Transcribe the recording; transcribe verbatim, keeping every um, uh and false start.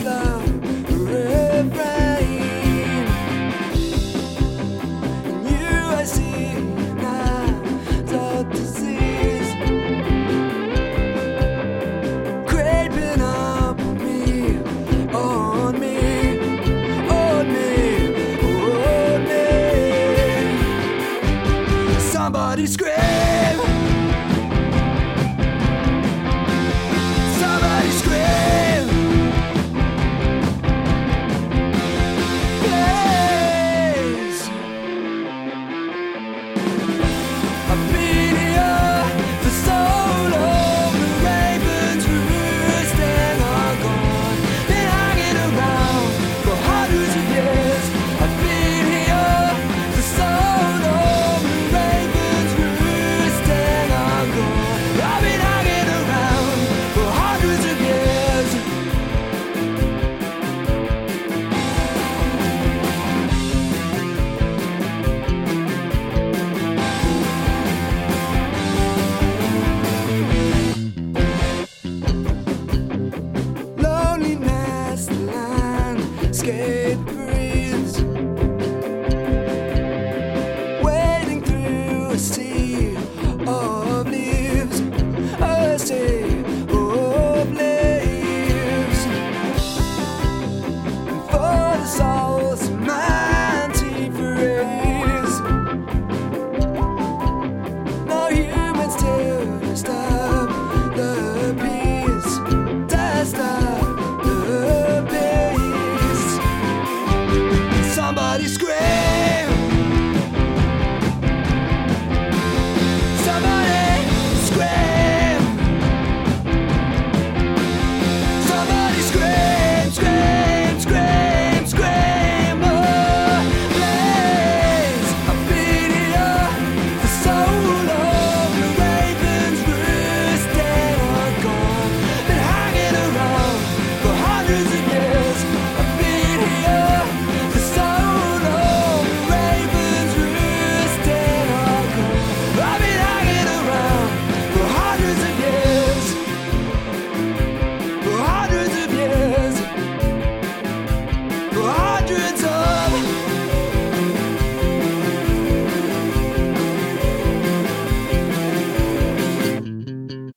slow refrain. And you I see now, the disease creeping up on me, on me, on me, on me. Somebody scream. Somebody scream. Please. I've been here for so long. The ravens roosting are gone. Been hanging around for hundreds of years. I've been here for so long. The ravens roosting are gone. I've been hanging around for hundreds of years. Loneliness, the landscape breathes, wading through a sea of leaves, a sea of leaves. For the souls of mighty phrase, no humans to disturb the peace, disturb the peace. Somebody scream. Somebody scream. Somebody scream, scream, scream, scream. Oh, please. I've been here for so long. The ravens roosting are gone. Been hanging around for hundreds of years. I've been here for so long. The ravens roosting are gone. I've been hanging around for hundreds of years. For hundreds of years. For hundreds of